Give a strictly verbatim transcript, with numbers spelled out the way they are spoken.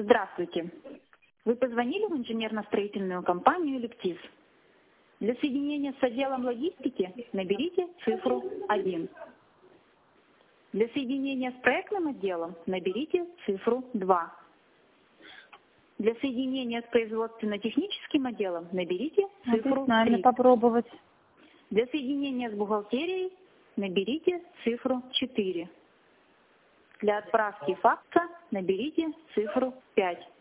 Здравствуйте. Вы позвонили в инженерно-строительную компанию «Лептис». Для соединения с отделом логистики наберите цифру один. Для соединения с проектным отделом наберите цифру два. Для соединения с производственно-техническим отделом наберите цифру три. Попробовать. Для соединения с бухгалтерией наберите цифру четыре. Для отправки факса наберите цифру пять.